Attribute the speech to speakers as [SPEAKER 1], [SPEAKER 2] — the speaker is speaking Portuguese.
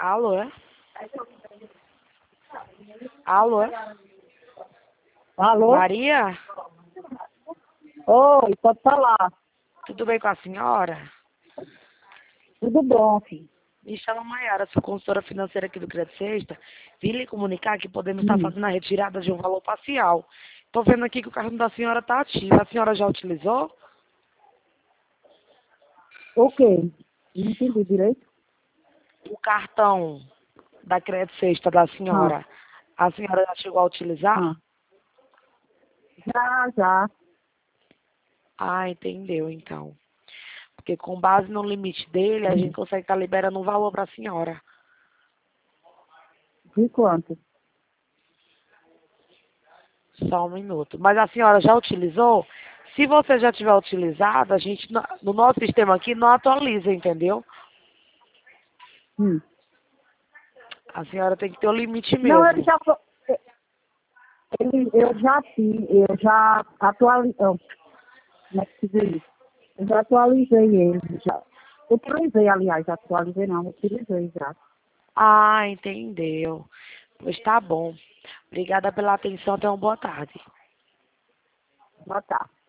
[SPEAKER 1] Alô? Alô?
[SPEAKER 2] Alô?
[SPEAKER 1] Maria?
[SPEAKER 2] Oi, pode falar.
[SPEAKER 1] Tudo bem com a senhora?
[SPEAKER 2] Tudo bom, filho?
[SPEAKER 1] Me chamo Maiara, sou consultora financeira aqui do Crédito Sexta. Vim lhe comunicar que podemos estar
[SPEAKER 2] Hum.
[SPEAKER 1] fazendo a retirada de um valor parcial. Estou vendo aqui que o cartão da senhora está ativo. A senhora já utilizou?
[SPEAKER 2] O quê? Não entendi direito.
[SPEAKER 1] O cartão da Crédito Sexta da
[SPEAKER 2] Ah,
[SPEAKER 1] senhora, a senhora já chegou a utilizar?
[SPEAKER 2] ah. Já.
[SPEAKER 1] Ah, entendeu, então. Porque com base no limite dele, a gente
[SPEAKER 2] Hum.
[SPEAKER 1] consegue estar liberando um valor para a senhora.
[SPEAKER 2] De quanto?
[SPEAKER 1] Só um minuto. Mas a senhora já utilizou? Se você já tiver utilizado, a gente, no nosso sistema aqui, não atualiza, entendeu?
[SPEAKER 2] Hum.
[SPEAKER 1] A senhora tem que ter o limite
[SPEAKER 2] Não, ele
[SPEAKER 1] mesmo.
[SPEAKER 2] já foi. Eu já atualizei. Como é que se diz isso? Eu já atualizei ele. Já. Utilizei, aliás, atualizei não, utilizei já.
[SPEAKER 1] Ah, entendeu. Pois tá bom. Obrigada pela atenção. Tenha uma boa tarde.
[SPEAKER 2] Já tá.